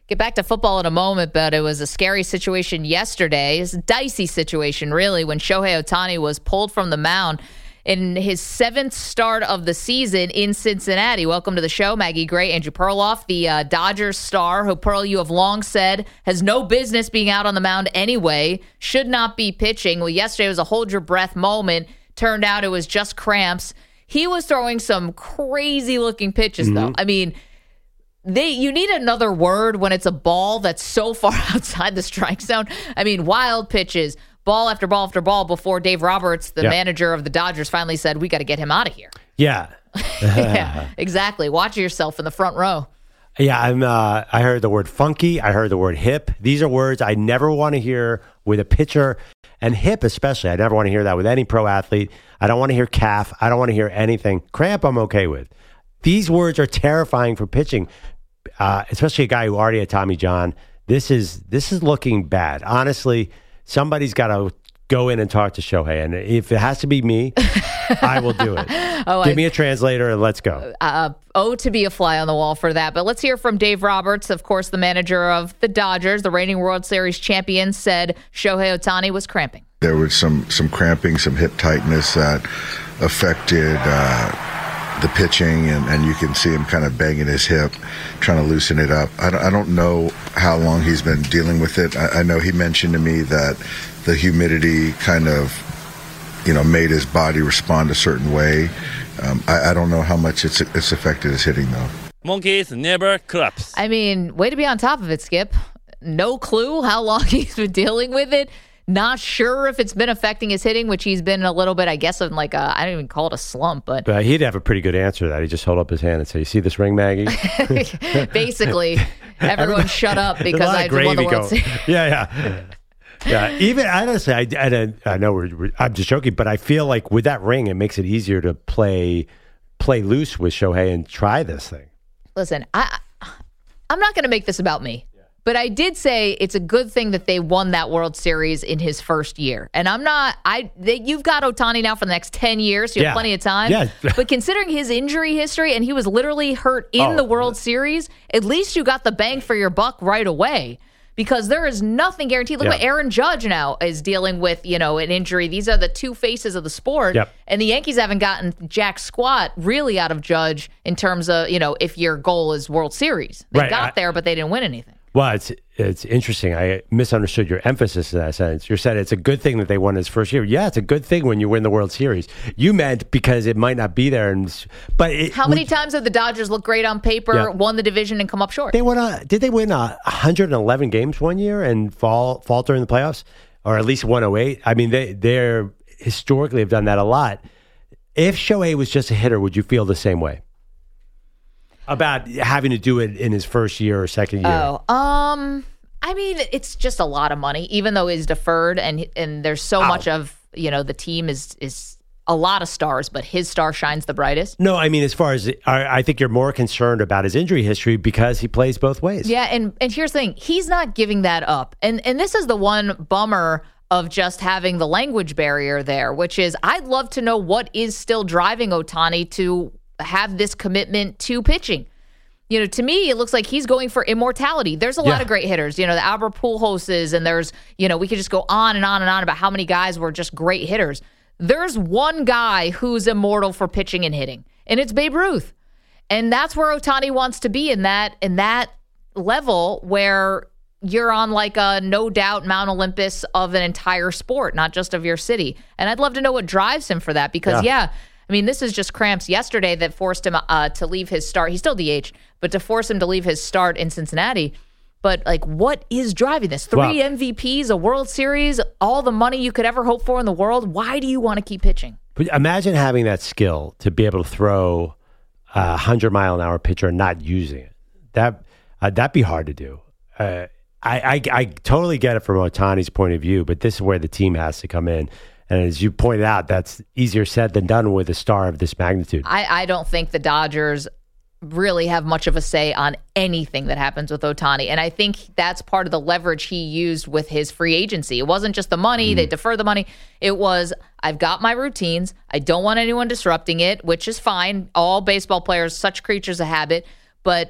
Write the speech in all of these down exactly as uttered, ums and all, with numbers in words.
Get back to football in a moment, but it was a scary situation yesterday. It's a dicey situation, really, when Shohei Ohtani was pulled from the mound in his seventh start of the season in Cincinnati. Welcome to the show, Maggie Gray, Andrew Perloff, the uh, Dodgers star, who, Pearl, you have long said has no business being out on the mound anyway, should not be pitching. Well, yesterday was a hold-your-breath moment. Turned out it was just cramps. He was throwing some crazy-looking pitches, mm-hmm. though. I mean... They, you need another word when it's a ball that's so far outside the strike zone. I mean, wild pitches, ball after ball after ball before Dave Roberts, the yep. manager of the Dodgers, finally said, we got to get him out of here. Yeah. yeah, exactly. Watch yourself in the front row. Yeah, I'm. Uh, I heard the word funky. I heard the word hip. These are words I never want to hear with a pitcher, and hip especially. I never want to hear that with any pro athlete. I don't want to hear calf. I don't want to hear anything. Cramp, I'm okay with. These words are terrifying for pitching, uh, especially a guy who already had Tommy John. This is this is looking bad. Honestly, somebody's got to go in and talk to Shohei. And if it has to be me, I will do it. oh, Give I, me a translator and let's go. Uh, oh, to be a fly on the wall for that. But let's hear from Dave Roberts, of course, the manager of the Dodgers, the reigning World Series champion, said Shohei Ohtani was cramping. There was some, some cramping, some hip tightness that affected... Uh, the pitching, and, and you can see him kind of banging his hip, trying to loosen it up. I don't, I don't know how long he's been dealing with it. I, I know he mentioned to me that the humidity kind of, you know, made his body respond a certain way. Um, I, I don't know how much it's, it's affected his hitting, though. Monkeys never claps. I mean, way to be on top of it, Skip. No clue how long he's been dealing with it. Not sure if it's been affecting his hitting, which he's been a little bit, I guess, in like a, I don't even call it a slump, but. But he'd have a pretty good answer to that. He'd just hold up his hand and say, you see this ring, Maggie? Basically, everyone shut up because I won the World Series. Yeah, yeah. Yeah, even, honestly, I, I, I know we're, we're, I'm just joking, but I feel like with that ring, it makes it easier to play play loose with Shohei and try this thing. Listen, I, I'm not going to make this about me. But I did say it's a good thing that they won that World Series in his first year. And I'm not, I. They, you've got Ohtani now for the next ten years, so you have yeah. plenty of time. Yeah. But considering his injury history, and he was literally hurt in oh, the World Series, at least you got the bang for your buck right away. Because there is nothing guaranteed. Look yeah. what Aaron Judge now is dealing with, you know, an injury. These are the two faces of the sport. Yep. And the Yankees haven't gotten jack squat really out of Judge in terms of, you know, if your goal is World Series. They right. got I, there, but they didn't win anything. Well, it's it's interesting. I misunderstood your emphasis in that sense. You said it's a good thing that they won his first year. Yeah, it's a good thing when you win the World Series. You meant because it might not be there. And but it, how many times have the Dodgers looked great on paper, yeah. won the division, and come up short? They won. A, did they win a one hundred eleven games one year and fall falter in the playoffs, or at least one oh eight? I mean, they they're historically have done that a lot. If Shohei was just a hitter, would you feel the same way about having to do it in his first year or second year? Oh, um, I mean, it's just a lot of money, even though he's deferred, and and there's so Ow. much of, you know, the team is is a lot of stars, but his star shines the brightest. No, I mean, as far as I, I think you're more concerned about his injury history because he plays both ways. Yeah, and and here's the thing, he's not giving that up, and and this is the one bummer of just having the language barrier there, which is I'd love to know what is still driving Ohtani to have this commitment to pitching. You know, to me, it looks like he's going for immortality. There's a yeah. lot of great hitters, you know, the Albert Pujols, and there's, you know, we could just go on and on and on about how many guys were just great hitters. There's one guy who's immortal for pitching and hitting, and it's Babe Ruth. And that's where Ohtani wants to be, in that in that level where you're on like a no doubt Mount Olympus of an entire sport, not just of your city. And I'd love to know what drives him for that, because, yeah, yeah I mean, this is just cramps yesterday that forced him uh, to leave his start. He's still D H, but to force him to leave his start in Cincinnati. But, like, what is driving this? Three wow. M V Ps, a World Series, all the money you could ever hope for in the world. Why do you want to keep pitching? But imagine having that skill to be able to throw a hundred-mile-an-hour pitcher and not using it. That, uh, that'd be hard to do. Uh, I, I, I totally get it from Ohtani's point of view, but this is where the team has to come in. And as you pointed out, that's easier said than done with a star of this magnitude. I, I don't think the Dodgers really have much of a say on anything that happens with Ohtani. And I think that's part of the leverage he used with his free agency. It wasn't just the money. Mm. They deferred the money. It was, I've got my routines. I don't want anyone disrupting it, which is fine. All baseball players, such creatures of habit. But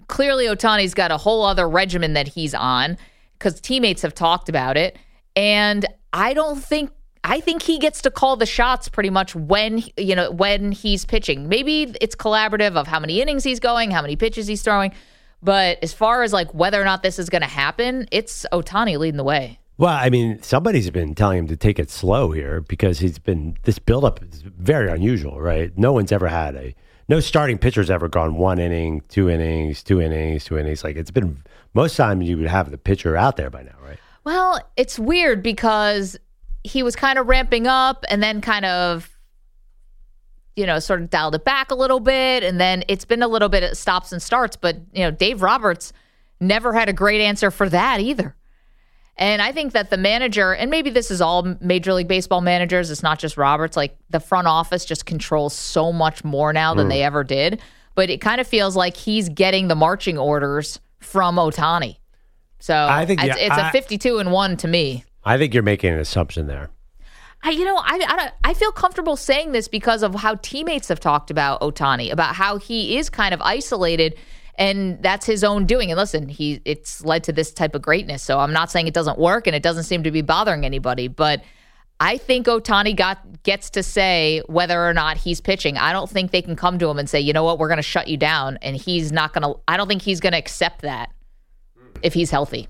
clearly Ohtani's got a whole other regimen that he's on because teammates have talked about it. And I don't think, I think he gets to call the shots pretty much when, you know, when he's pitching. Maybe it's collaborative of how many innings he's going, how many pitches he's throwing. But as far as like whether or not this is going to happen, it's Ohtani leading the way. Well, I mean, somebody's been telling him to take it slow here because he's been, this buildup is very unusual, right? No one's ever had a, no starting pitcher's ever gone one inning, two innings, two innings, two innings. Like it's been, most times you would have the pitcher out there by now, right? Well, it's weird because he was kind of ramping up and then kind of, you know, sort of dialed it back a little bit. And then it's been a little bit of stops and starts. But, you know, Dave Roberts never had a great answer for that either. And I think that the manager, and maybe this is all Major League Baseball managers, it's not just Roberts, like the front office just controls so much more now than mm. they ever did. But it kind of feels like he's getting the marching orders from Ohtani. So I think it's, yeah, it's I, a fifty-two and one to me. I think you're making an assumption there. I, you know, I, I, don't, I feel comfortable saying this because of how teammates have talked about Ohtani, about how he is kind of isolated. And that's his own doing. And listen, he it's led to this type of greatness. So I'm not saying it doesn't work and it doesn't seem to be bothering anybody. But I think Ohtani got gets to say whether or not he's pitching. I don't think they can come to him and say, you know what, we're going to shut you down. And he's not going to, I don't think he's going to accept that if he's healthy.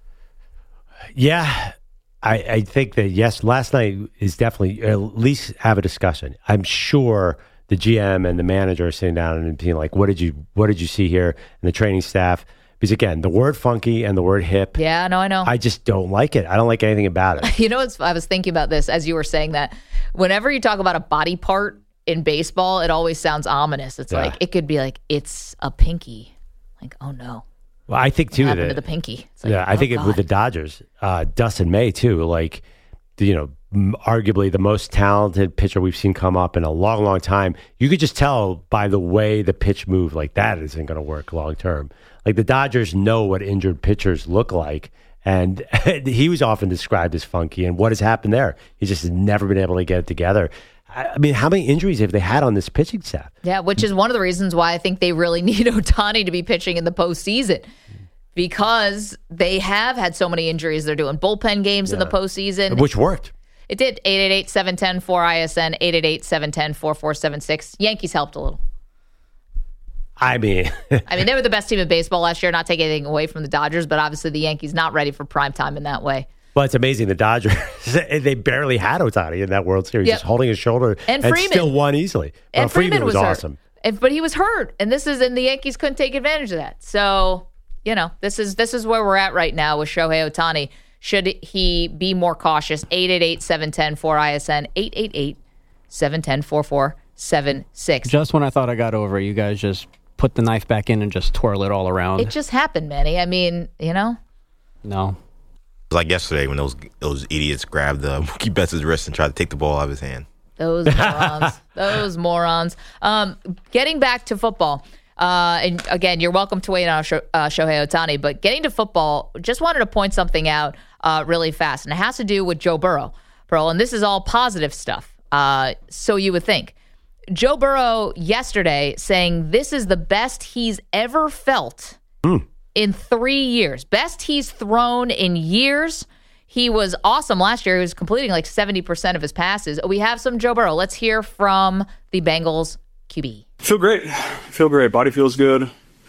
Yeah, I, I think that, yes, last night is definitely, at least have a discussion. I'm sure the G M and the manager are sitting down and being like, what did you what did you see here? And the training staff, because again, the word funky and the word hip. Yeah, no, I know. I just don't like it. I don't like anything about it. You know, it's, I was thinking about this as you were saying that. Whenever you talk about a body part in baseball, it always sounds ominous. It's Yeah. like, it could be like, it's a pinky. Like, oh no. Well, I think too. What happened that, to the pinky? It's like, yeah, I oh, think it, God. with the Dodgers, uh, Dustin May too, like, you know, arguably the most talented pitcher we've seen come up in a long, long time. You could just tell by the way the pitch moved, like that isn't going to work long term. Like the Dodgers know what injured pitchers look like. And he was often described as funky. And what has happened there? He just has never been able to get it together. I mean, how many injuries have they had on this pitching staff? Yeah, which is one of the reasons why I think they really need Ohtani to be pitching in the postseason. Because they have had so many injuries. They're doing bullpen games yeah. in the postseason. Which worked. It did. eight eight eight, seven one zero, four I S N, eight eight eight, seven one zero, four four seven six. Yankees helped a little. I mean. I mean, they were the best team in baseball last year, not taking anything away from the Dodgers, but obviously the Yankees not ready for prime time in that way. Well, it's amazing. The Dodgers, they barely had Ohtani in that World Series, yep. just holding his shoulder and, and Freeman. Still won easily. And well, Freeman, Freeman was, was awesome. And, but he was hurt, and this is and the Yankees couldn't take advantage of that. So, you know, this is this is where we're at right now with Shohei Ohtani. Should he be more cautious? eight eight eight, seven one zero, four I S N, eight eight eight, seven one zero, four four seven six. Just when I thought I got over it, you guys just put the knife back in and just twirl it all around. It just happened, Manny. I mean, you know? No. Like yesterday when those those idiots grabbed uh, Mookie Betts' wrist and tried to take the ball out of his hand. Those morons. Those morons. Um, getting back to football. Uh, and again, you're welcome to wait on Sho- uh, Shohei Ohtani, but getting to football, just wanted to point something out uh, really fast, and it has to do with Joe Burrow. Pearl, and this is all positive stuff, uh, so you would think. Joe Burrow yesterday saying this is the best he's ever felt mm. in three years. Best he's thrown in years. He was awesome last year. He was completing like seventy percent of his passes. We have some Joe Burrow. Let's hear from the Bengals Q B. Feel great. Feel great. Body feels good.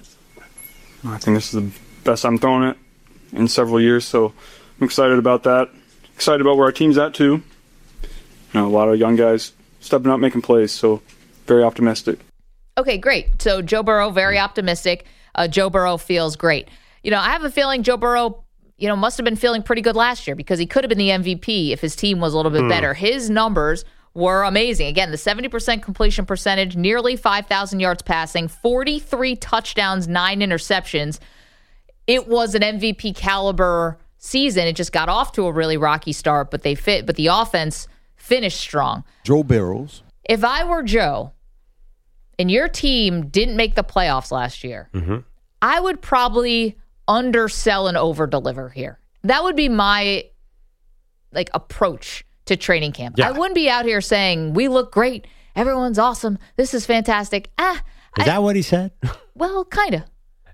I think this is the best I'm throwing it in several years, so I'm excited about that. Excited about where our team's at, too. You know, a lot of young guys stepping up, making plays, so very optimistic. Okay, great. So Joe Burrow, very optimistic. Uh, Joe Burrow feels great. You know, I have a feeling Joe Burrow, you know, must have been feeling pretty good last year because he could have been the M V P if his team was a little bit mm. better. His numbers were amazing. Again, the seventy percent completion percentage, nearly five thousand yards passing, forty-three touchdowns, nine interceptions. It was an M V P caliber season. It just got off to a really rocky start, but they fit. But the offense finished strong. Joe Barrows. If I were Joe, and your team didn't make the playoffs last year, mm-hmm. I would probably undersell and overdeliver here. That would be my like approach to training camp. Yeah. I wouldn't be out here saying, we look great. Everyone's awesome. This is fantastic. Ah, Is I, that what he said? Well, kind of.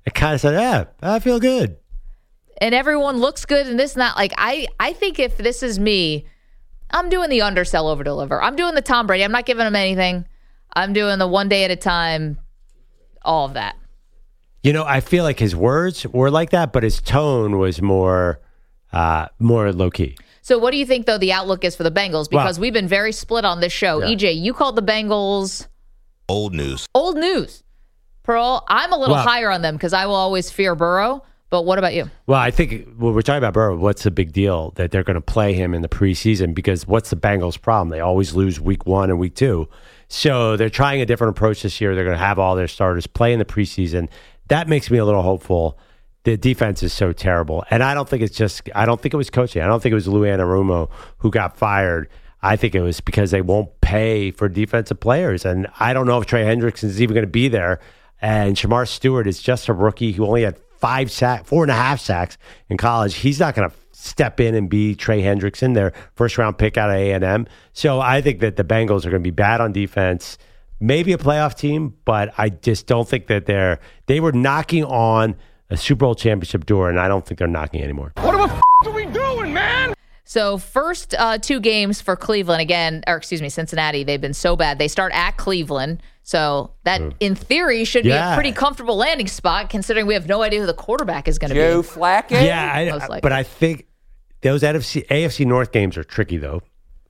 it kind of said, yeah, I feel good. And everyone looks good and this and that. Like, I, I think if this is me, I'm doing the undersell over deliver. I'm doing the Tom Brady. I'm not giving him anything. I'm doing the one day at a time, all of that. You know, I feel like his words were like that, but his tone was more uh, more low-key. So what do you think, though, the outlook is for the Bengals? Because Well, we've been very split on this show. yeah. E J, you called the Bengals Old news. old news. Pearl, I'm a little Well- higher on them because I will always fear Burrow. But what about you? Well, I think when we're talking about Burrow, what's the big deal that they're going to play him in the preseason? Because what's the Bengals' problem? They always lose week one and week two. So they're trying a different approach this year. They're going to have all their starters play in the preseason. That makes me a little hopeful. The defense is so terrible. And I don't think it's just, I don't think it was coaching. I don't think it was Lou Anarumo who got fired. I think it was because they won't pay for defensive players. And I don't know if Trey Hendrickson is even going to be there. And Shamar Stewart is just a rookie who only had five sacks, four and a half sacks in college. He's not going to step in and be Trey Hendrickson, their first round pick out of A and M. So I think that the Bengals are going to be bad on defense, maybe a playoff team, but I just don't think that they're, they were knocking on a Super Bowl championship door, and I don't think they're knocking anymore. What the f*** are we doing, man? So first uh, two games for Cleveland again, or excuse me, Cincinnati. They've been so bad. They start at Cleveland, so that in theory should be Yeah. a pretty comfortable landing spot, considering we have no idea who the quarterback is going to Joe be. Flacco? Yeah, Most I, likely. but I think those N F C, A F C North games are tricky, though.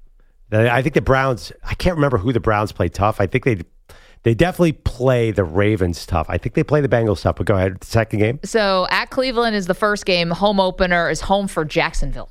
I think the Browns, I can't remember who the Browns play tough. I think they they definitely play the Ravens tough. I think they play the Bengals tough, but go ahead. Second game. So at Cleveland is the first game. Home opener is home for Jacksonville.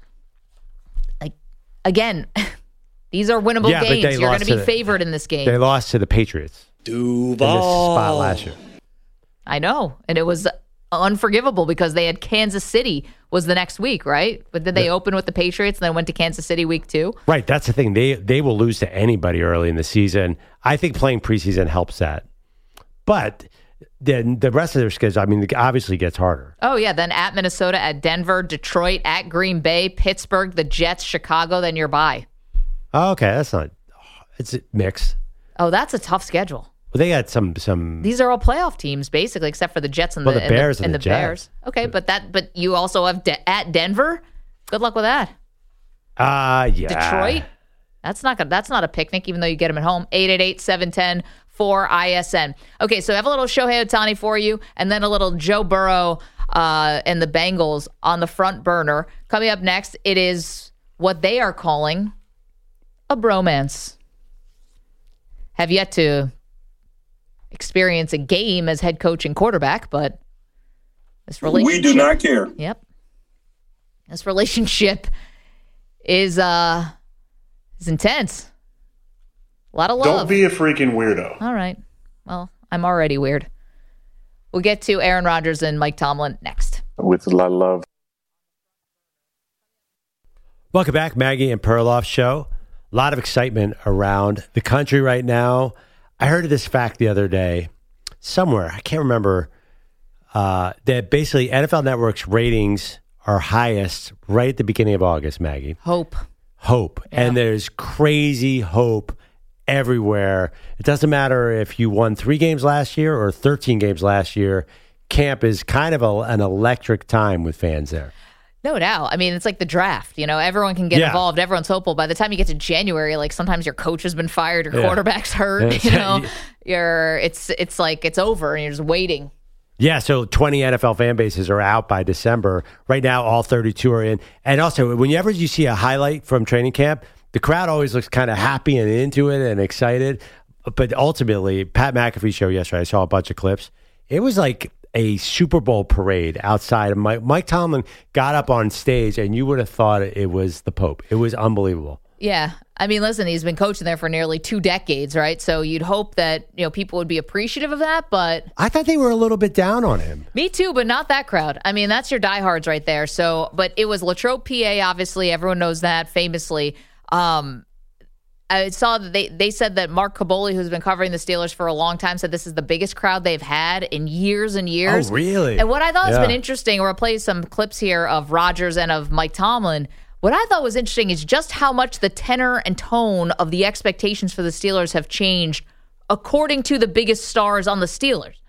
Like again, these are winnable Yeah, but they games. You're going lost to be to the- favored in this game. They lost to the Patriots in this spot last year. I know, and it was unforgivable because they had Kansas City was the next week, right? But did they open with the Patriots and then went to Kansas City week two? Right, that's the thing. They they will lose to anybody early in the season. I think playing preseason helps that. But then the rest of their schedule, I mean, it obviously gets harder. Oh, yeah. Then at Minnesota, at Denver, Detroit, at Green Bay, Pittsburgh, the Jets, Chicago, then you're bye. Oh, okay, that's not. It's mixed. Oh, that's a tough schedule. Well, they got some some. These are all playoff teams, basically, except for the Jets and Well, the, the Bears and and the the, Jets. Bears. Okay, but that but you also have de- at Denver. Good luck with that. Ah, uh, yeah. Detroit. That's not gonna, that's not a picnic, even though you get them at home. eight eight eight, seven one zero, four I S N. Okay, so I have a little Shohei Ohtani for you, and then a little Joe Burrow uh, and the Bengals on the front burner. Coming up next, it is what they are calling a bromance. Have yet to experience a game as head coach and quarterback, but this relationship. We do not care. Yep. This relationship is uh is intense. A lot of love. Don't be a freaking weirdo. All right. Well, I'm already weird. We'll get to Aaron Rodgers and Mike Tomlin next. With a lot of love. Welcome back, Maggie and Perloff Show. A lot of excitement around the country right now. I heard of this fact the other day somewhere. I can't remember. Uh, that basically N F L Network's ratings are highest right at the beginning of August, Maggie. Hope. Hope. Yeah. And there's crazy hope everywhere. It doesn't matter if you won three games last year or thirteen games last year. Camp is kind of a, an electric time with fans there. No doubt. I mean, it's like the draft. You know, everyone can get Yeah. involved. Everyone's hopeful. By the time you get to January, like sometimes your coach has been fired, your Yeah. quarterback's hurt. Yeah. You know, you're it's it's like it's over, and you're just waiting. Yeah, so twenty N F L fan bases are out by December. Right now, all thirty-two are in. And also, whenever you see a highlight from training camp, the crowd always looks kind of happy and into it and excited. But ultimately, Pat McAfee show yesterday, I saw a bunch of clips. It was like a Super Bowl parade outside. Mike, Mike Tomlin got up on stage, and you would have thought it was the Pope. It was unbelievable. Yeah. I mean, listen, he's been coaching there for nearly two decades, right? So you'd hope that, you know, people would be appreciative of that, but I thought they were a little bit down on him. me too, but not that crowd. I mean, that's your diehards right there. So, but it was Latrobe, P A, obviously. Everyone knows that famously. Um, I saw that they, they said that Mark Caboli, who's been covering the Steelers for a long time, said this is the biggest crowd they've had in years and years. Oh, really? And what I thought has Yeah. been interesting, or I'll play some clips here of Rodgers and of Mike Tomlin. What I thought was interesting is just how much the tenor and tone of the expectations for the Steelers have changed according to the biggest stars on the Steelers.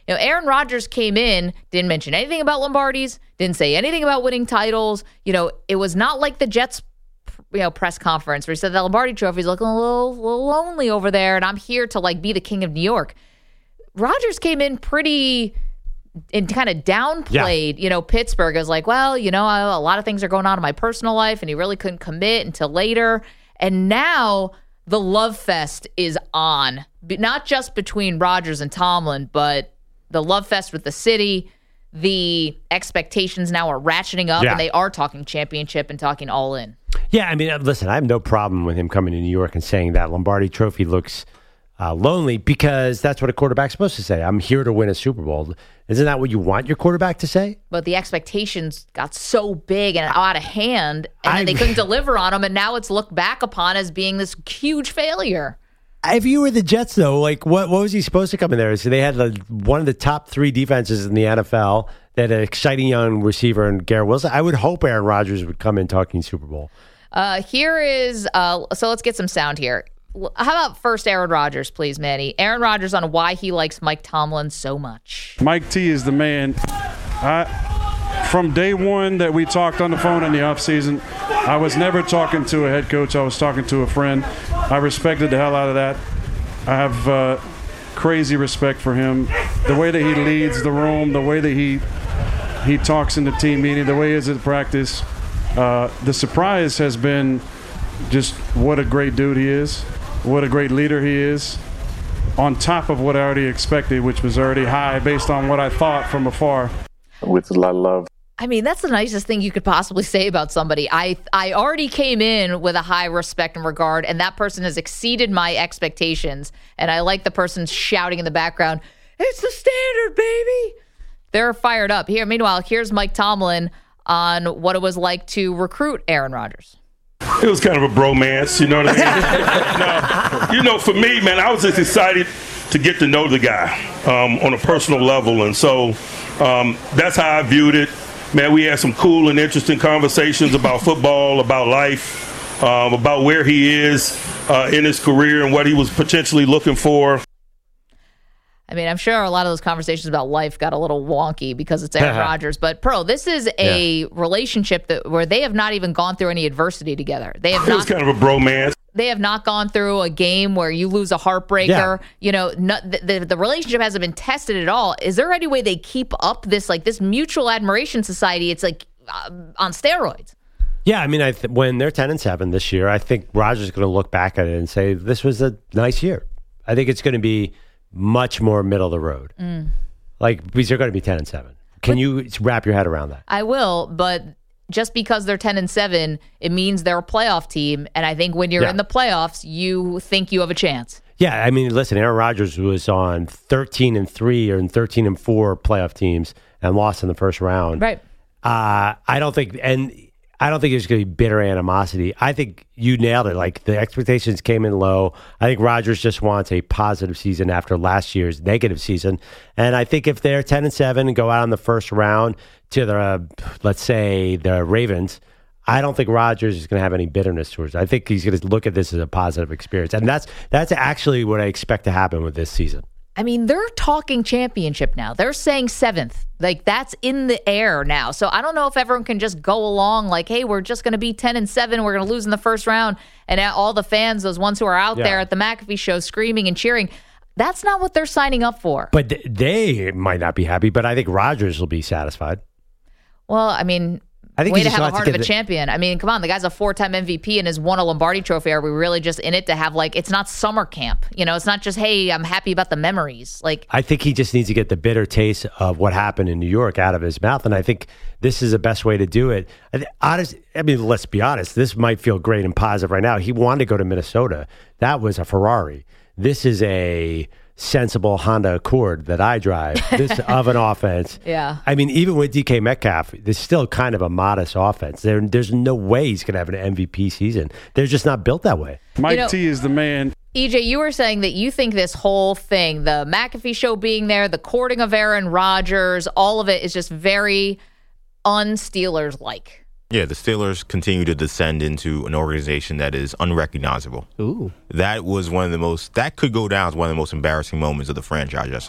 You know, Aaron Rodgers came in, didn't mention anything about Lombardis, didn't say anything about winning titles. You know, it was not like the Jets, you know, press conference where he said the Lombardi Trophy's looking a little, little lonely over there, and I'm here to like be the king of New York. Rodgers came in pretty and kind of downplayed, yeah. you know, Pittsburgh as like, well, you know, I, a lot of things are going on in my personal life, and he really couldn't commit until later. And now the love fest is on, not just between Rodgers and Tomlin, but the love fest with the city. The expectations now are ratcheting up, yeah. and they are talking championship and talking all in. Yeah, I mean, listen, I have no problem with him coming to New York and saying that Lombardi Trophy looks uh, lonely, because that's what a quarterback's supposed to say. I'm here to win a Super Bowl. Isn't that what you want your quarterback to say? But the expectations got so big and out of hand, and I, they couldn't deliver on them, and now it's looked back upon as being this huge failure. If you were the Jets, though, like what what was he supposed to come in there? So they had the, one of the top three defenses in the N F L. They had an exciting young receiver in Garrett Wilson. I would hope Aaron Rodgers would come in talking Super Bowl. Uh, here is, uh, so let's get some sound here. How about first Aaron Rodgers, please, Manny? Aaron Rodgers on why he likes Mike Tomlin so much. Mike T is the man. I, from day one that we talked on the phone in the offseason, I was never talking to a head coach. I was talking to a friend. I respected the hell out of that. I have uh, crazy respect for him. The way that he leads the room, the way that he he talks in the team meeting, the way he is at practice. Uh, the surprise has been just what a great dude he is, what a great leader he is, on top of what I already expected, which was already high based on what I thought from afar. With a lot of love. I mean, that's the nicest thing you could possibly say about somebody. I I already came in with a high respect and regard, and that person has exceeded my expectations. And I like the person shouting in the background, "It's the standard, baby!" They're fired up. Here, meanwhile, here's Mike Tomlin on what it was like to recruit Aaron Rodgers. It was kind of a bromance, you know what I mean? no, you know, for me, man, I was just excited to get to know the guy um, on a personal level. And so um, that's how I viewed it. Man, we had some cool and interesting conversations about football, about life, um, about where he is uh, in his career and what he was potentially looking for. I mean, I'm sure a lot of those conversations about life got a little wonky because it's Aaron Rodgers. But, Pearl, this is a yeah. relationship that where they have not even gone through any adversity together. They have it not, was kind of a bromance. They have not gone through a game where you lose a heartbreaker. Yeah. You know, not, the, the, the relationship hasn't been tested at all. Is there any way they keep up this, like, this mutual admiration society? It's like uh, on steroids. Yeah, I mean, I th- when they're ten and seven this year, I think Rodgers is going to look back at it and say, this was a nice year. I think it's going to be much more middle of the road. Mm. Like, because they're going to be ten and seven. Can but, you wrap your head around that? I will, but just because they're ten and seven, it means they're a playoff team. And I think when you're yeah. in the playoffs, you think you have a chance. Yeah, I mean, listen, Aaron Rodgers was on thirteen and three or thirteen and four playoff teams and lost in the first round. Right. Uh, I don't think, and I don't think there's going to be bitter animosity. I think you nailed it. Like, the expectations came in low. I think Rodgers just wants a positive season after last year's negative season. And I think if they're ten and seven and go out in the first round to the, uh, let's say, the Ravens, I don't think Rodgers is going to have any bitterness towards it. I think he's going to look at this as a positive experience. And that's that's actually what I expect to happen with this season. I mean, they're talking championship now. They're saying seventh. Like, that's in the air now. So I don't know if everyone can just go along like, hey, we're just going to be ten and seven. We're going to lose in the first round. And all the fans, those ones who are out yeah. there at the McAfee show screaming and cheering, that's not what they're signing up for. But th- they might not be happy, but I think Rodgers will be satisfied. Well, I mean, I think way to have a heart to of a the- champion. I mean, come on, the guy's a four-time M V P and has won a Lombardi Trophy. Are we really just in it to have, like, it's not summer camp? You know, it's not just, hey, I'm happy about the memories. Like, I think he just needs to get the bitter taste of what happened in New York out of his mouth, and I think this is the best way to do it. I, honest, I mean, let's be honest. This might feel great and positive right now. He wanted to go to Minnesota. That was a Ferrari. This is a sensible Honda Accord that I drive, this of an offense. Yeah. I mean, even with D K Metcalf, there's still kind of a modest offense. There, there's no way he's going to have an M V P season. They're just not built that way. Mike you know, T is the man. E J, you were saying that you think this whole thing, the McAfee show being there, the courting of Aaron Rodgers, all of it is just very un-Steelers-like. Yeah, the Steelers continue to descend into an organization that is unrecognizable. Ooh. That was one of the most, that could go down as one of the most embarrassing moments of the franchise yesterday.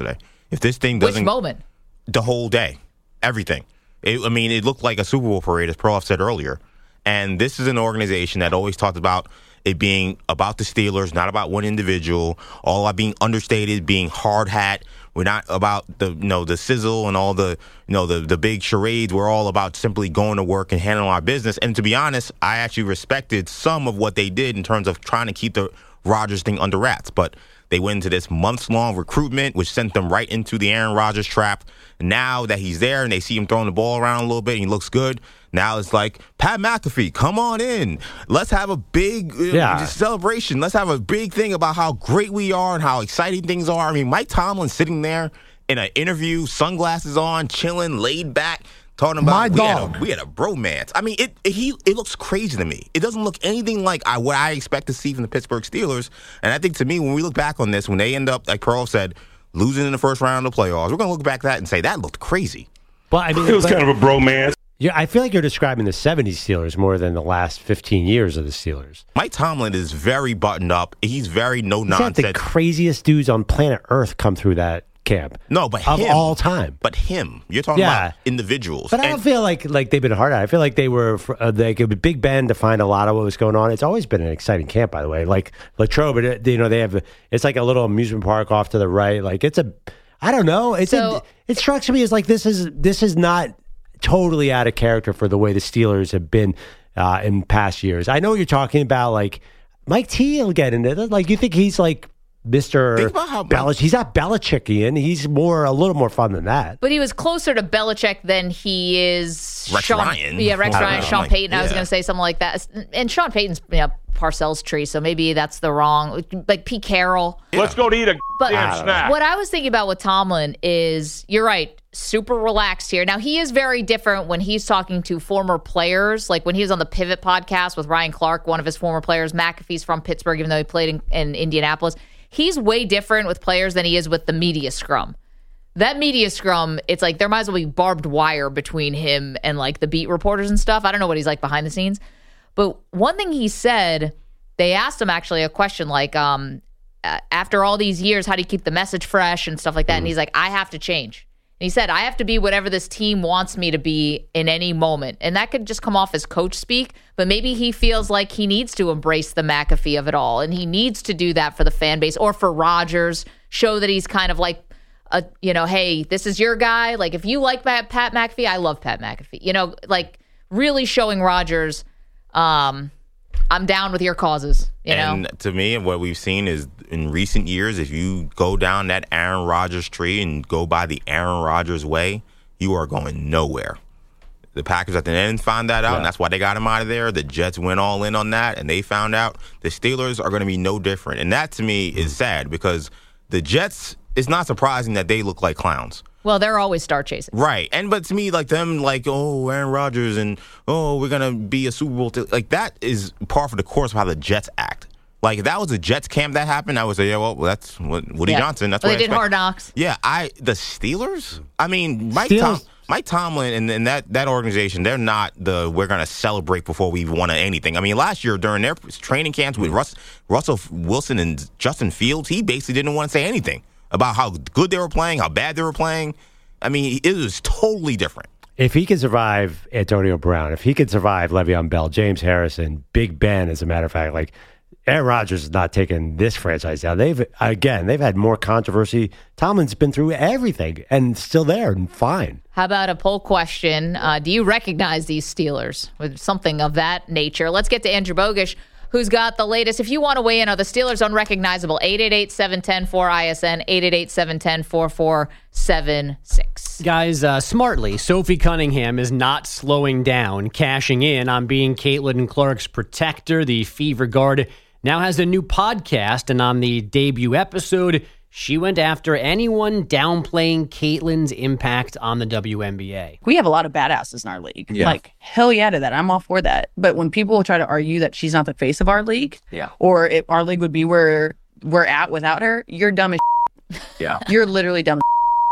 If this thing doesn't... Which moment? The whole day. Everything. It, I mean, it looked like a Super Bowl parade, as Perloff said earlier. And this is an organization that always talked about it being about the Steelers, not about one individual, all about being understated, being hard hat. We're not about the you know the sizzle and all the you know the the big charades. We're all about simply going to work and handling our business. And to be honest, I actually respected some of what they did in terms of trying to keep the Rodgers thing under wraps. But they went into this months-long recruitment, which sent them right into the Aaron Rodgers trap. Now that he's there and they see him throwing the ball around a little bit and he looks good, now it's like, Pat McAfee, come on in. Let's have a big uh, Yeah. celebration. Let's have a big thing about how great we are and how exciting things are. I mean, Mike Tomlin sitting there in an interview, sunglasses on, chilling, laid back, talking about My we, dog. Had a, we had a bromance. I mean, it, it he it looks crazy to me. It doesn't look anything like I, what I expect to see from the Pittsburgh Steelers. And I think to me, when we look back on this, when they end up, like Pearl said, losing in the first round of the playoffs, we're going to look back at that and say that looked crazy. Well, I mean, It was but- kind of a bromance. Yeah, I feel like you're describing the seventies Steelers more than the last fifteen years of the Steelers. Mike Tomlin is very buttoned up. He's very no He's had the nonsense. craziest dudes on planet Earth come through that camp. No, but of him. all time. But him. You're talking Yeah. about individuals. But I And- don't feel like like they've been hard at it. I feel like they were fr- uh, like a Big Ben to find a lot of what was going on. It's always been an exciting camp, by the way. Like Latrobe, but it, you know they have it's like a little amusement park off to the right. Like it's a, I don't know. It's So- a, it strikes me as like this is this is not totally out of character for the way the Steelers have been uh, in past years. I know what you're talking about. Like Mike T will get into it. Like you think he's like Mister Think about how- Belich. He's not Belichickian. He's more a little more fun than that. But he was closer to Belichick than he is Rex Sean, Ryan. Yeah, Rex I don't Ryan, know. Sean Like, Payton. I was yeah. going to say something like that. And Sean Payton's you know, Parcells tree, so maybe that's the wrong. Like Pete Carroll. Let's go to eat a But damn snack. what I was thinking about with Tomlin is, you're right, super relaxed here. Now, he is very different when he's talking to former players. Like when he was on the Pivot podcast with Ryan Clark, one of his former players. McAfee's from Pittsburgh, even though he played in, in Indianapolis. He's way different with players than he is with the media scrum. That media scrum, it's like there might as well be barbed wire between him and like the beat reporters and stuff. I don't know what he's like behind the scenes. But one thing he said, they asked him actually a question like, um, uh, after all these years, how do you keep the message fresh and stuff like that? And he's like, I have to change. And he said, I have to be whatever this team wants me to be in any moment. And that could just come off as coach speak, but maybe he feels like he needs to embrace the McAfee of it all. And he needs to do that for the fan base or for Rodgers, show that he's kind of like, a, you know, hey, this is your guy. Like, if you like Pat, Pat McAfee, I love Pat McAfee. You know, like really showing Rodgers, um, I'm down with your causes, you know? And to me, what we've seen is in recent years, if you go down that Aaron Rodgers tree and go by the Aaron Rodgers way, you are going nowhere. The Packers at the end found that out, Yeah. and that's why they got him out of there. The Jets went all in on that, and they found out the Steelers are going to be no different. And that, to me, is sad because the Jets, it's not surprising that they look like clowns. Well, they're always star chasing. Right. And but to me, like them, like, oh, Aaron Rodgers and, oh, we're going to be a Super Bowl. T-. Like, that is par for the course of how the Jets act. Like, if that was a Jets camp that happened, I would say, yeah, well, that's what, Woody Yeah. Johnson. That's Well, what they I did expect. Hard Knocks. Yeah, I the Steelers? I mean, Mike, Steelers- Tom, Mike Tomlin and, and that, that organization, they're not the we're going to celebrate before we've won anything. I mean, last year during their training camps with Russ, Russell Wilson and Justin Fields, he basically didn't want to say anything about how good they were playing, how bad they were playing. I mean, it was totally different. If he could survive Antonio Brown, if he could survive Le'Veon Bell, James Harrison, Big Ben, as a matter of fact, like Aaron Rodgers is not taking this franchise down. They've again, they've had more controversy. Tomlin's been through everything and still there and fine. How about a poll question? Uh, do you recognize these Steelers with something of that nature? Let's get to Andrew Bogish, who's got the latest. If you want to weigh in, are the Steelers unrecognizable? eight eight eight, seven one zero, four I S N, eight eight eight, seven one zero, four four seven six. Guys, uh, smartly, Sophie Cunningham is not slowing down, cashing in on being Caitlin and Clark's protector. The Fever Guard now has a new podcast, and on the debut episode, she went after anyone downplaying Caitlin's impact on the W N B A. We have a lot of badasses in our league. Yeah. Like, hell yeah to that. I'm all for that. But when people try to argue that she's not the face of our league, Yeah. or if our league would be where we're at without her, you're dumb as Yeah. You're literally dumb as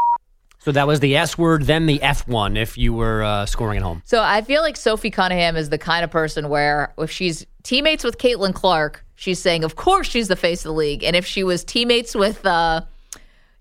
So that was the S word, then the F one if you were uh, scoring at home. So I feel like Sophie Cunningham is the kind of person where if she's teammates with Caitlin Clark, she's saying, of course she's the face of the league. And if she was teammates with, uh,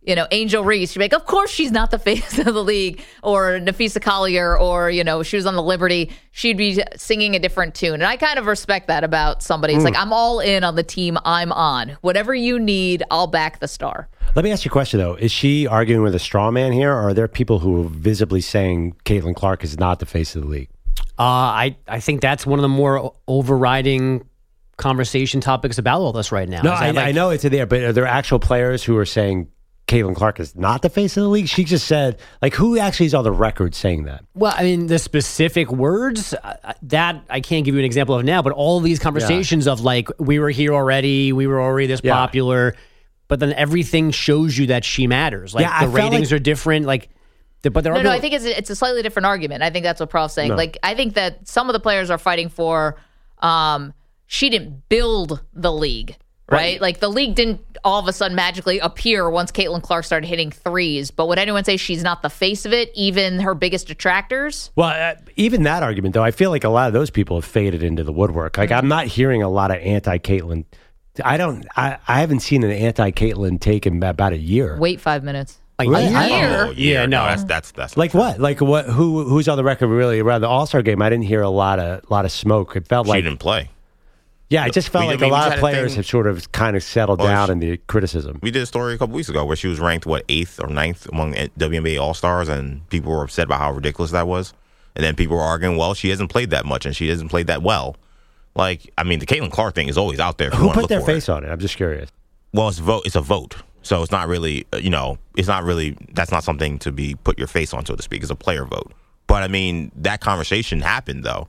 you know, Angel Reese, she'd be like, of course she's not the face of the league, or Nafisa Collier, or, you know, she was on the Liberty, she'd be singing a different tune. And I kind of respect that about somebody. It's Mm. like, I'm all in on the team I'm on. Whatever you need, I'll back the star. Let me ask you a question, though. Is she arguing with a straw man here, or are there people who are visibly saying Caitlin Clark is not the face of the league? Uh, I, I think that's one of the more overriding conversation topics about all this right now. No, Is I, that like- I know it's in there, but are there actual players who are saying Caitlin Clark is not the face of the league? She just said, like, who actually is on the record saying that? Well, I mean, the specific words, uh, that I can't give you an example of now, but all these conversations of like, we were here already, we were already this Yeah. popular, but then everything shows you that she matters. Like, Yeah, I the felt ratings like- are different. Like, the, but there No, are no, no- I think it's a, it's a slightly different argument. I think that's what Prof's saying. No. Like, I think that some of the players are fighting for, um, she didn't build the league, right? Right. Like, the league didn't all of a sudden magically appear once Caitlin Clark started hitting threes. But would anyone say she's not the face of it, even her biggest detractors? Well, uh, even that argument, though, I feel like a lot of those people have faded into the woodwork. Like, I'm not hearing a lot of anti-Caitlin. I don't. I, I haven't seen an anti-Caitlin take in about a year. Wait five minutes. like, Really? a I- year? Oh, yeah, Yeah, no. that's that's that's Like what? Like what? Who? Who's on the record really around the All Star game? I didn't hear a lot of lot of smoke. It felt She like didn't play. yeah, it just felt We- like I mean, a we lot had of a players thing- have sort of kind of settled Well, down she- in the criticism. We did a story a couple weeks ago where she was ranked what eighth or ninth among W N B A All Stars, and people were upset about how ridiculous that was. And then people were arguing, well, she hasn't played that much and she hasn't played that well. Like, I mean, the Caitlin Clark thing is always out there. If you Who wanna put look their for face it. on it? I'm just curious. Well, it's a vote. It's a vote. So it's not really, uh, you know, it's not really. That's not something to be put your face on, so to speak. It's a player vote. But I mean, that conversation happened though.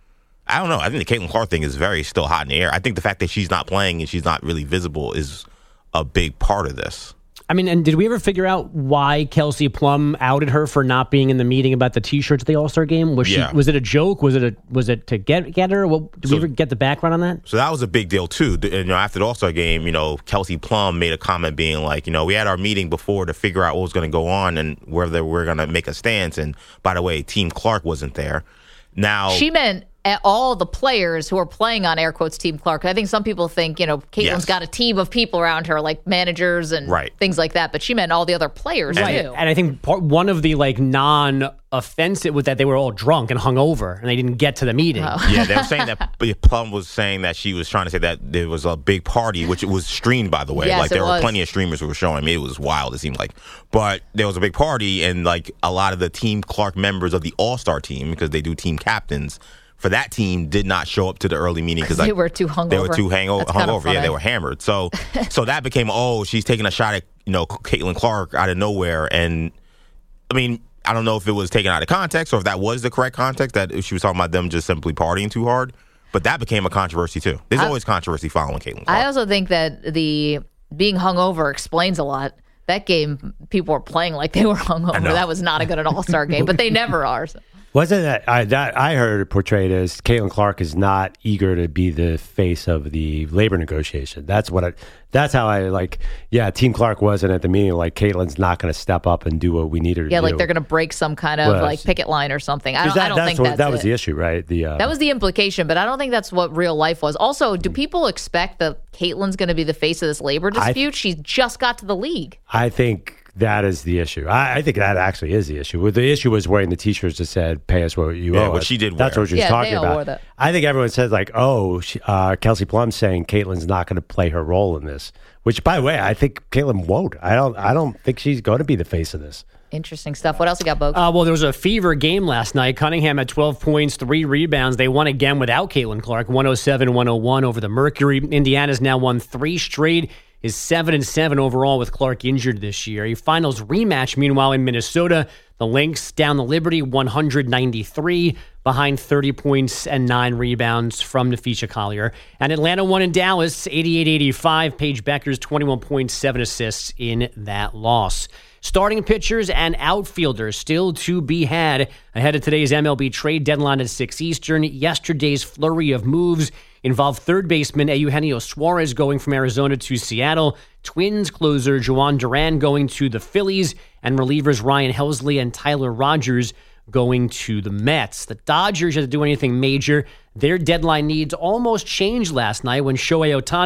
I don't know. I think the Caitlin Clark thing is very still hot in the air. I think the fact that she's not playing and she's not really visible is a big part of this. I mean, and did we ever figure out why Kelsey Plum outed her for not being in the meeting about the T-shirts at the All-Star game? Was Yeah. she? Was it a joke? Was it a? Was it to get get her? What, did So- we ever get the background on that? So that was a big deal too. The- You know, after the All-Star game, you know, Kelsey Plum made a comment being like, you know, we had our meeting before to figure out what was going to go on and whether we're going to make a stance. And by the way, Team Clark wasn't there. Now She meant at all the players who are playing on air quotes Team Clark. I think some people think, you know, Caitlin's Yes. got a team of people around her, like managers and Right. things like that. But she meant all the other players Right. too. And I think part, one of the like non-offensive was that they were all drunk and hungover and they didn't get to the meeting. yeah, they were saying that. But Plum was saying that she was trying to say that there was a big party, which it was streamed, by the way. Yes, like there it were was. plenty of streamers who were showing me. It was wild. It seemed like, but there was a big party, and like a lot of the Team Clark members of the All Star team, because they do team captains for that team, did not show up to the early meeting because they like, were too hungover. They were too hango- That's kinda hungover. Yeah, funny. they were hammered. So, so that became oh, she's taking a shot at you know Caitlin Clark out of nowhere, and I mean. I don't know if it was taken out of context or if that was the correct context, that she was talking about them just simply partying too hard. But that became a controversy, too. There's I- always controversy following Caitlin Clark. I also think that the being hungover explains a lot. That game, people were playing like they were hungover. know. That was not a good All Star game, but they never are. So. Wasn't that I, that I heard it portrayed as Caitlin Clark is not eager to be the face of the labor negotiation. That's what I. That's how I like. Yeah, Team Clark wasn't at the meeting. Like Caitlin's not going to step up and do what we need her to Yeah, do. like they're going to break some kind of Well, like picket line or something. I don't, that, I don't that's think what, that's that was it. the issue, right? The uh, That was the implication, but I don't think that's what real life was. Also, do people expect that Caitlin's going to be the face of this labor I- dispute? She just got to the league. I think that is the issue. I, I think that actually is the issue. Well, the issue was wearing the T-shirts that said "Pay us what you Yeah, owe what us." she did That's wear. what she was Yeah, talking they all about. wore that. I think everyone says like, "Oh, she, uh, Kelsey Plum's saying Caitlin's not going to play her role in this." Which, by the way, I think Caitlin won't. I don't. I don't think she's going to be the face of this. Interesting stuff. What else you got, Bogue? Uh, well, there was a fever game last night. Cunningham had twelve points, three rebounds. They won again without Caitlin Clark, one oh seven one oh one over the Mercury. Indiana's now won three straight, is seven and seven overall with Clark injured this year. A finals rematch, meanwhile, in Minnesota. The Lynx down the Liberty, one ninety-three, behind thirty points and nine rebounds from Nafisa Collier. And Atlanta won in Dallas, eighty-eight eighty-five. Paige Becker's twenty-one points, seven assists in that loss. Starting pitchers and outfielders still to be had ahead of today's M L B trade deadline at six Eastern. Yesterday's flurry of moves involved third baseman Eugenio Suarez going from Arizona to Seattle, Twins closer Juan Duran going to the Phillies, and relievers Ryan Helsley and Tyler Rogers going to the Mets. The Dodgers had to do anything major. Their deadline needs almost changed last night when Shohei Ohtani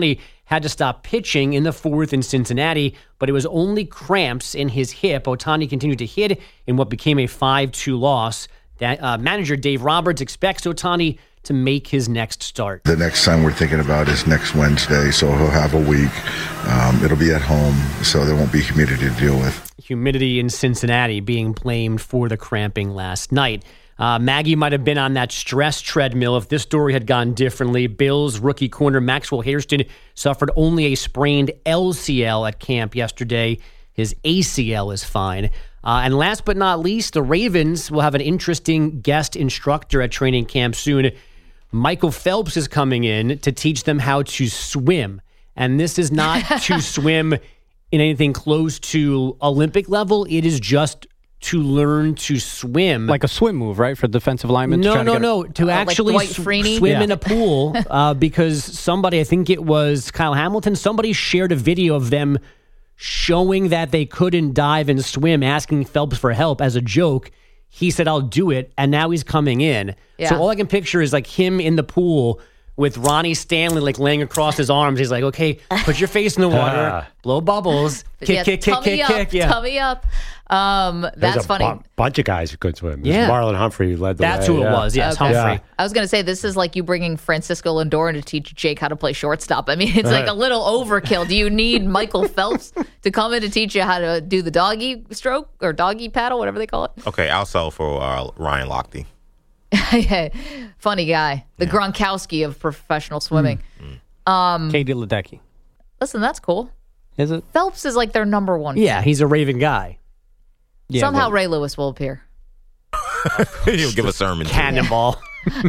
had to stop pitching in the fourth in Cincinnati, but it was only cramps in his hip. Ohtani continued to hit in what became a five two loss. That, uh, manager Dave Roberts expects Ohtani to make his next start. The next time we're thinking about is next Wednesday, so he'll have a week. Um, it'll be at home, so there won't be humidity to deal with. Humidity in Cincinnati being blamed for the cramping last night. Uh, Maggie might have been on that stress treadmill if this story had gone differently. Bills rookie corner Maxwell Hairston suffered only a sprained L C L at camp yesterday. His A C L is fine. Uh, and last but not least, the Ravens will have an interesting guest instructor at training camp soon. Michael Phelps is coming in to teach them how to swim. And this is not to swim in anything close to Olympic level. It is just to learn to swim. Like a swim move, right? For defensive linemen? No, to no, to no. To Uh, actually like Dwight sw- Freeney? swim Yeah. in a pool uh, because somebody, I think it was Kyle Hamilton, somebody shared a video of them showing that they couldn't dive and swim, asking Phelps for help as a joke. He said, I'll do it, and now he's coming in. Yeah. So all I can picture is like him in the pool with Ronnie Stanley like laying across his arms. He's like, okay, put your face in the water, Ah. blow bubbles, kick, yeah, kick, kick, tummy kick, up, kick. Yeah. tummy up. Um, There's that's a funny. bu- bunch of guys who could swim. Yeah. Yeah. Marlon Humphrey led the That's way. who it yeah. was, yes, Okay. Humphrey. Yeah. I was going to say, this is like you bringing Francisco Lindor to teach Jake how to play shortstop. I mean, it's like a little overkill. Do you need Michael Phelps to come in to teach you how to do the doggy stroke or doggy paddle, whatever they call it? Okay, I'll sell for uh, Ryan Lochte. Funny guy. The Gronkowski of professional swimming. Um, Katie Ledecky. listen, that's cool. Is it? Phelps is like their number one. Yeah, he's a Raven guy. Yeah, Somehow but- Ray Lewis will appear. He'll give a sermon. too. Cannonball.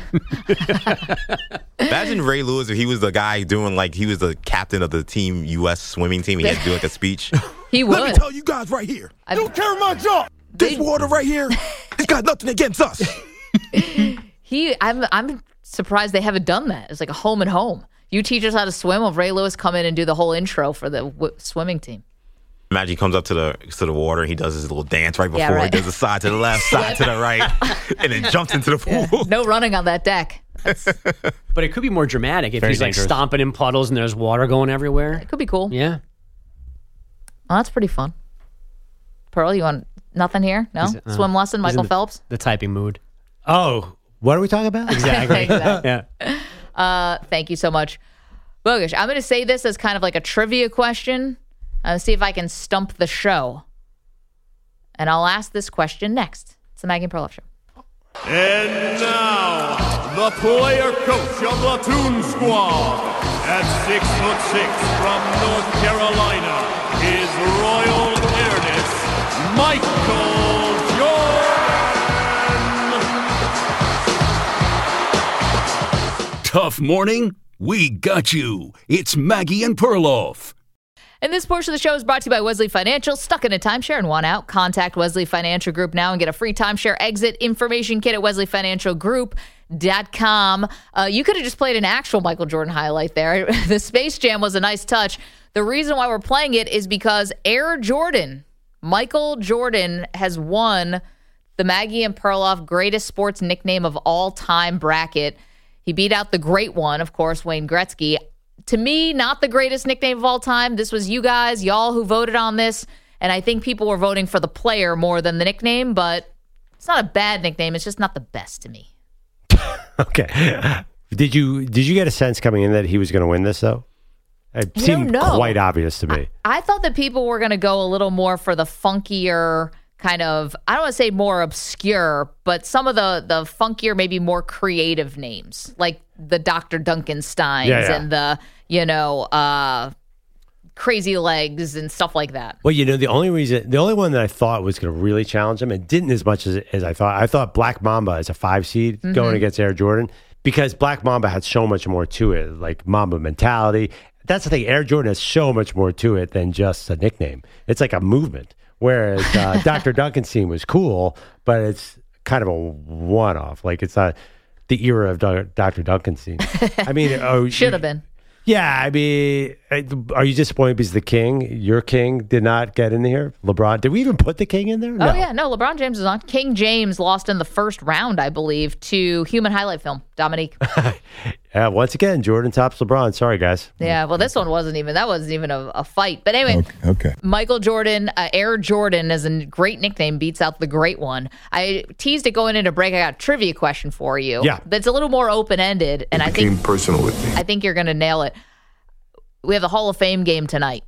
Imagine Ray Lewis if he was the guy doing like he was the captain of the team U S swimming team. He had to do like a speech. He would. Let me tell you guys right here. I- You don't carry my job. This water right here, it's got nothing against us. He, I'm, I'm surprised they haven't done that. It's like a home and home. You teach us how to swim. Of Ray Lewis come in and do the whole intro for the w- swimming team. Imagine he comes up to the to the water and he does his little dance right before Yeah, right. he does the side to the left, side to the right, and then jumps into the pool. No running on that deck. But it could be more dramatic if Very he's like dangerous. stomping in puddles and there's water going everywhere. It could be cool. Yeah. Well, that's pretty fun. Pearl, you want nothing here? No? He's, uh, Swim lesson, he's in Michael the- Phelps? The typing mood. Oh, what are we talking about? Exactly. Exactly. Yeah. Uh, thank you so much. Bogush, I'm going to say this as kind of like a trivia question. Uh, see if I can stump the show. And I'll ask this question next. It's the Maggie and Perloff Show. And now, the player coach of the Toon Squad, at six foot six from North Carolina, His Royal Highness Michael Jordan. Tough morning? We got you. It's Maggie and Perloff. And this portion of the show is brought to you by Wesley Financial. Stuck in a timeshare and want out? Contact Wesley Financial Group now and get a free timeshare exit information kit at wesley financial group dot com. Uh, you could have just played an actual Michael Jordan highlight there. The Space Jam was a nice touch. The reason why we're playing it is because Air Jordan, Michael Jordan, has won the Maggie and Perloff greatest sports nickname of all time bracket. He beat out the great one, of course, Wayne Gretzky. To me, not the greatest nickname of all time. This was you guys, y'all who voted on this. And I think people were voting for the player more than the nickname, but it's not a bad nickname. It's just not the best to me. Okay. Did you did you get a sense coming in that he was going to win this, though? It I seemed don't know. quite obvious to me. I thought that people were going to go a little more for the funkier kind of, I don't want to say more obscure, but some of the the funkier, maybe more creative names, like the Doctor Duncansteins Yeah, yeah. and the, you know, uh, Crazy Legs and stuff like that. Well, you know, the only reason, the only one that I thought was going to really challenge him, and didn't as much as, as I thought. I thought Black Mamba as a five seed Mhm. going against Air Jordan, because Black Mamba had so much more to it, like Mamba mentality. That's the thing. Air Jordan has so much more to it than just a nickname. It's like a movement. Whereas uh, Doctor Duncanstein was cool, but it's kind of a one-off. Like it's not the era of Doctor Duncanstein. I mean, oh, Should have been. Yeah, I mean, are you disappointed because the king, your king, did not get in here? LeBron, did we even put the king in there? Oh, yeah. No, LeBron James is on. King James lost in the first round, I believe, to Human Highlight Film, Dominique. Yeah, once again, Jordan tops LeBron. Sorry, guys. Yeah, well, this one wasn't even, that wasn't even a, a fight. But anyway, Okay. okay. Michael Jordan, uh, Air Jordan is a great nickname, beats out the great one. I teased it going into break. I got a trivia question for you. Yeah. That's a little more open-ended, and I think personal with me. I think you're going to nail it. We have the Hall of Fame game tonight.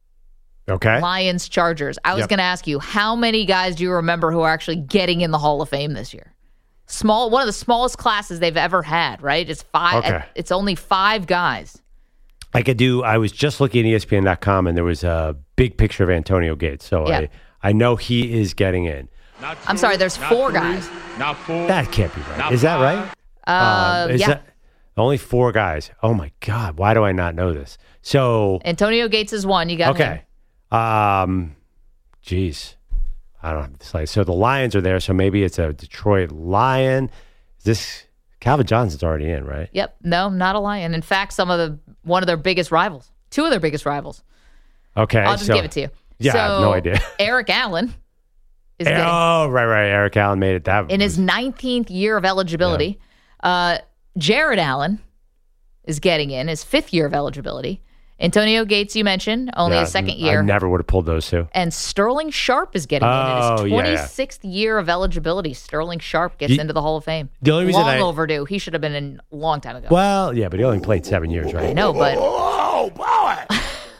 Okay. Lions, Chargers. I was Yep. going to ask you, how many guys do you remember who are actually getting in the Hall of Fame this year? Small, one of the smallest classes they've ever had, right? It's five. Okay. It's only five guys. I could do, I was just looking at E S P N dot com and there was a big picture of Antonio Gates. So Yeah. I, I know he is getting in. I'm sorry, there's four guys. Not four. That can't be right. Is that right? Uh, Um, is yeah. that only four guys? Oh my God. Why do I not know this? So, Antonio Gates is one. You got him. okay. Um, geez. I don't know. It's like, so the Lions are there. So maybe it's a Detroit Lion. Is this Calvin Johnson's already in, right? Yep. No, not a Lion. In fact, some of the one of their biggest rivals, two of their biggest rivals. Okay. I'll just so- give it to you. Yeah, so, I have no idea. Eric Allen is getting, Oh, right, right. Eric Allen made it. That in his nineteenth year of eligibility. Uh, Jared Allen is getting in his fifth year of eligibility. Antonio Gates, you mentioned, only yeah, his second I year. never would have pulled those two. And Sterling Sharp is getting in in Oh, his yeah, yeah. twenty-sixth year of eligibility. Sterling Sharp gets You- into the Hall of Fame. The only reason Long I- overdue. He should have been in a long time ago. Well, yeah, but he only played seven years, right? I know, but Oh, boy.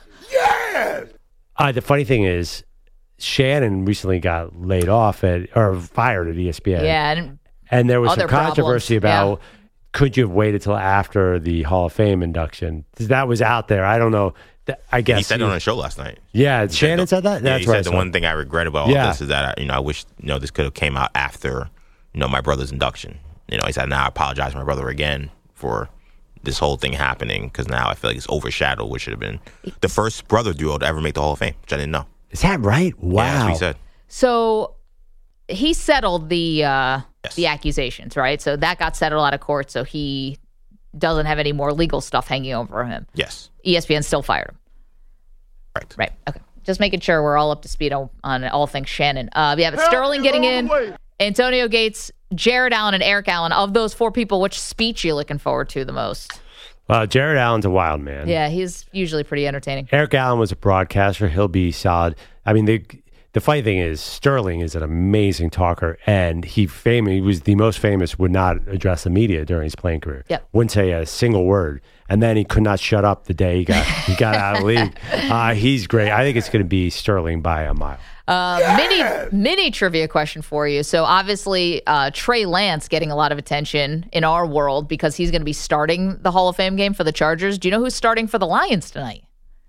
Yes. Uh, the funny thing is, Shannon recently got laid off at or fired at E S P N. yeah, and and there was other some controversy problems, about could you have waited till after the Hall of Fame induction? That was out there. I don't know. Th- I guess He said it on a show last night. Yeah, Shannon said that. Yeah, That's he right. said the one thing I regret about all Yeah. this is that I, you know I wish you know this could have came out after you know my brother's induction. You know, he said now I apologize to my brother again for this whole thing happening because now I feel like it's overshadowed, which should have been the first brother duo to ever make the Hall of Fame, which I didn't know. Is that right? Wow. Yeah, that's what he said. so he settled the uh, the accusations, right? So that got settled out of court. So he doesn't have any more legal stuff hanging over him. Yes. E S P N still fired him. Right. Right. Okay. Just making sure we're all up to speed on, on all things Shannon. Uh, we have Sterling getting in, Antonio Gates, Jared Allen, and Eric Allen. Of those four people, which speech are you looking forward to the most? Uh, Jared Allen's a wild man. Yeah, he's usually pretty entertaining. Eric Allen was a broadcaster. He'll be solid. I mean, the the funny thing is, Sterling is an amazing talker, and he famous. He was the most famous. Would not address the media during his playing career. Yep. Wouldn't say a single word, and then he could not shut up the day he got he got out of the league. Uh, he's great. I think it's going to be Sterling by a mile. Uh, mini mini trivia question for you. So obviously, uh, Trey Lance getting a lot of attention in our world because he's going to be starting the Hall of Fame game for the Chargers. Do you know who's starting for the Lions tonight?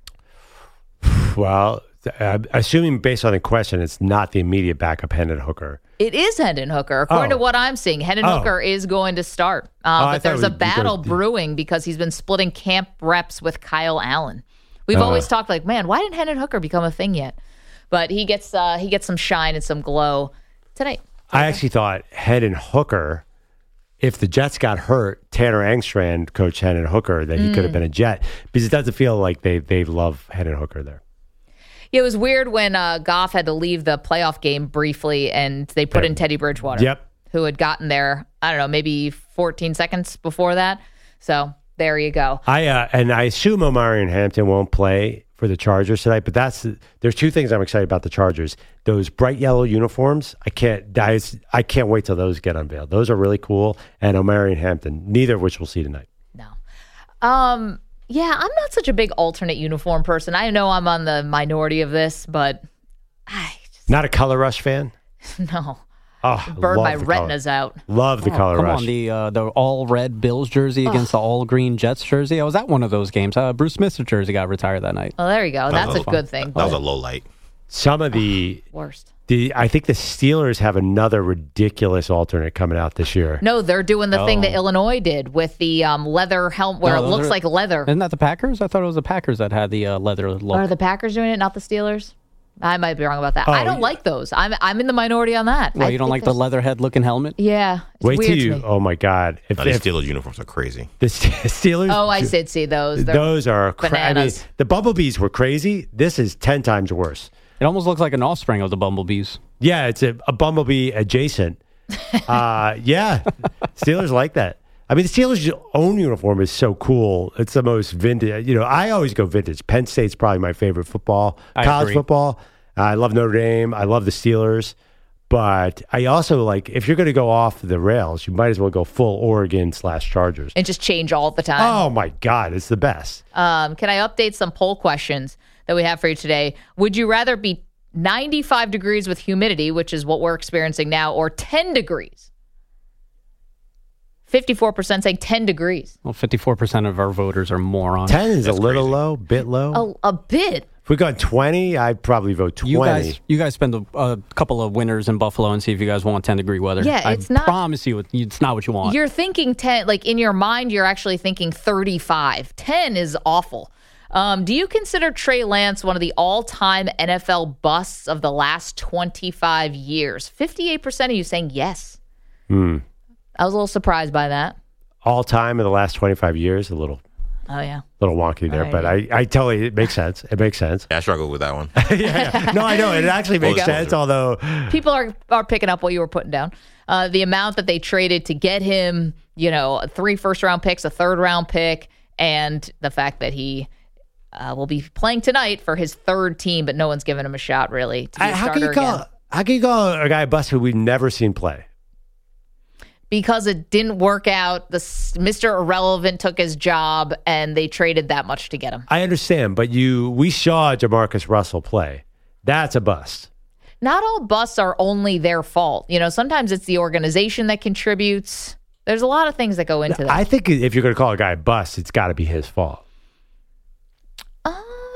Well, uh, assuming based on the question, it's not the immediate backup Hendon Hooker. It is Hendon Hooker. According Oh. to what I'm seeing, Hendon Oh. Hooker is going to start. Uh, Oh, I but thought there's it a would be battle good. brewing because he's been splitting camp reps with Kyle Allen. We've Uh. always talked like, man, why didn't Hendon Hooker become a thing yet? But he gets uh, he gets some shine and some glow tonight. I actually thought Hendon Hooker, if the Jets got hurt, Tanner Angstrand coached Hendon Hooker, that he could have Mm. been a Jet because it doesn't feel like they they love Hendon Hooker there. Yeah, it was weird when uh, Goff had to leave the playoff game briefly and they put in Teddy Bridgewater. Yep. Who had gotten there, I don't know, maybe fourteen seconds before that. So there you go. I uh, and I assume Omarion Hampton won't play for the Chargers tonight, but that's there's two things I'm excited about the Chargers. Those bright yellow uniforms, I can't I, I can't wait till those get unveiled. Those are really cool. And Omarion Hampton, neither of which we'll see tonight. Um, yeah, I'm not such a big alternate uniform person. I know I'm on the minority of this, but Not a Color Rush fan? no. Oh, I Burned love my the color- retinas out. Love the Oh, Color come Rush. on, the uh, the all red Bills jersey against the all green Jets jersey. I was at one of those games. Uh, Bruce Smith's jersey got retired that night. Well, there you go. That's a fun. good thing. That was a low light. Some of the Worst. the I think the Steelers have another ridiculous alternate coming out this year. No, they're doing the thing Oh. that Illinois did with the um, leather helmet where No, it those looks are- like leather. Isn't that the Packers? I thought it was the Packers that had the uh, leather look. Are the Packers doing it, not the Steelers? I might be wrong about that. Oh, I don't yeah. like those. I'm I'm in the minority on that. Well, I you don't think like the there's- leatherhead looking helmet? Yeah. It's Wait weird till to you! me. Oh my God! If, No, these if Steelers uniforms are crazy. the Steelers, Oh, I did see those. They're those are cra- I mean, bananas. the Bumblebees were crazy. This is ten times worse. It almost looks like an offspring of the Bumblebees. Yeah, it's a, a Bumblebee adjacent. uh, yeah, Steelers like that. I mean, the Steelers' own uniform is so cool. It's the most vintage. You know, I always go vintage. Penn State's probably my favorite football, I college agree. football. Uh, I love Notre Dame. I love the Steelers. But I also like, if you're going to go off the rails, you might as well go full Oregon slash Chargers. And just change all the time. Oh, my God. It's the best. Um, can I update some poll questions that we have for you today? Would you rather be ninety-five degrees with humidity, which is what we're experiencing now, or ten degrees? fifty-four percent saying ten degrees. Well, fifty-four percent of our voters are morons. ten is a little low, bit low. A, a bit. If we got twenty, I'd probably vote twenty. You guys, you guys spend a, a couple of winters in Buffalo and see if you guys want ten degree weather. Yeah, it's I not- promise you, it- it's not what you want. You're thinking ten, like in your mind, you're actually thinking thirty-five. ten is awful. Um, do you consider Trey Lance one of the all-time N F L busts of the last twenty-five years? fifty-eight percent of you saying yes. Hmm. I was a little surprised by that. All time in the last twenty-five years, a little Oh, yeah. little wonky there, All but I, I tell you, it makes sense. It makes sense. Yeah, I struggled with that one. yeah, yeah. No, I know. It actually makes Full sense, disclosure. although People are, are picking up what you were putting down. Uh, the amount that they traded to get him, you know, three first-round picks, a third-round pick, and the fact that he uh, will be playing tonight for his third team, but no one's given him a shot, really, to be I, a how can starter you call again. how can you call a guy a bust who we've never seen play? Because it didn't work out. The Mister Irrelevant took his job, and they traded that much to get him. I understand, but you we saw Jamarcus Russell play. That's a bust. Not all busts are only their fault. You know, sometimes it's the organization that contributes. There's a lot of things that go into that. I think if you're going to call a guy a bust, it's got to be his fault. Um.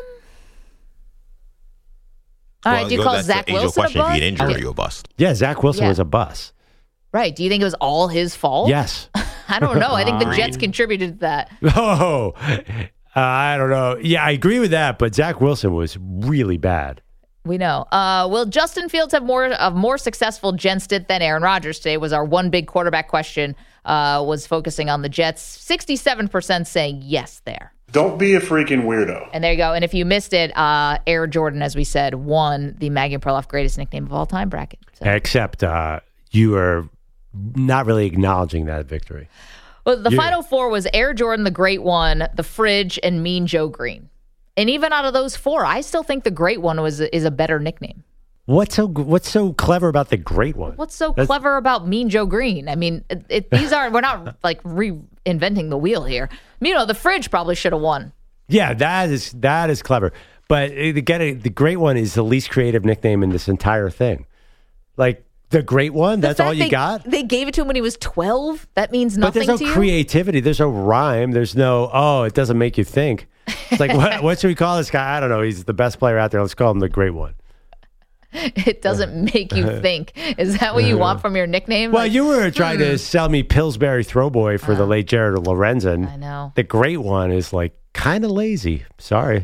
All right, do you call Zach Wilson a question. If bust? you get injured, are you a bust? Yeah, Zach Wilson Yeah. was a bust. Right. Do you think it was all his fault? Yes. I don't know. I think the Jets contributed to that. Oh, uh, I don't know. Yeah, I agree with that, but Zach Wilson was really bad. We know. Uh, will Justin Fields have more of more successful Gen stint than Aaron Rodgers today? Was our one big quarterback question. Uh, was focusing on the Jets. sixty-seven percent saying yes there. Don't be a freaking weirdo. And there you go. And if you missed it, uh, Air Jordan, as we said, won the Maggie and Perloff greatest nickname of all time bracket. So. Except uh, you are not really acknowledging that victory. Well, the Yeah. final four was Air Jordan, the Great One, the Fridge, and Mean Joe Green. And even out of those four, I still think the Great One was is a better nickname. What's so What's so clever about the Great One? What's so That's- clever about Mean Joe Green? I mean, it, it, these are we're not like reinventing the wheel here. You know, the Fridge probably should have won. Yeah, that is that is clever. But uh, again, the Great One is the least creative nickname in this entire thing. Like the Great One, The that's fact all you they, got. They gave it to him when he was twelve. That means But nothing there's to no you. creativity. There's no rhyme. There's no, oh, it doesn't make you think. It's like, what, what should we call this guy? I don't know. He's the best player out there. Let's call him the Great One. It doesn't make you think. Is that what you want from your nickname? Well, Like, you were trying hmm. to sell me Pillsbury Throwboy for the late Jared Lorenzen. I know. The Great One is like kind of lazy. Sorry.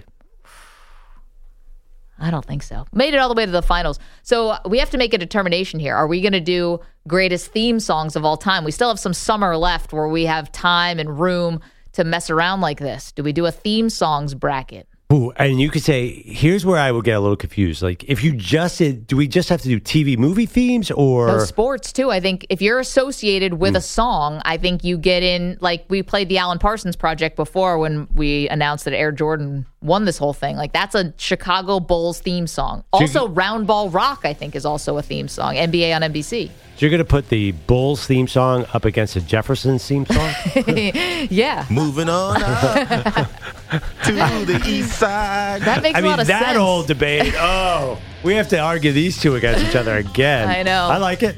I don't think so. Made it all the way to the finals. So uh, we have to make a determination here. Are we going to do greatest theme songs of all time? We still have some summer left where we have time and room to mess around like this. Do we do a theme songs bracket? Ooh, and you could say, here's where I would get a little confused. Like, if you just did, do we just have to do T V movie themes or? No, sports too. I think if you're associated with a song, I think you get in. Like we played the Alan Parsons Project before when we announced that Air Jordan won this whole thing. Like that's a Chicago Bulls theme song. Also, Round Ball Rock, I think, is also a theme song. N B A on N B C. So you're going to put the Bulls theme song up against the Jeffersons theme song? Yeah. Moving on up to the east side. That makes I a mean, lot of that sense. old debate. Oh, we have to argue these two against each other again. I know. I like it.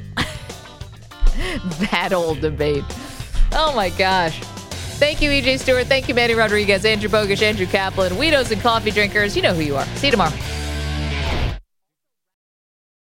That old debate. Oh my gosh. Thank you, E J Stewart. Thank you, Manny Rodriguez, Andrew Bogish, Andrew Kaplan, Weedos and Coffee Drinkers. You know who you are. See you tomorrow.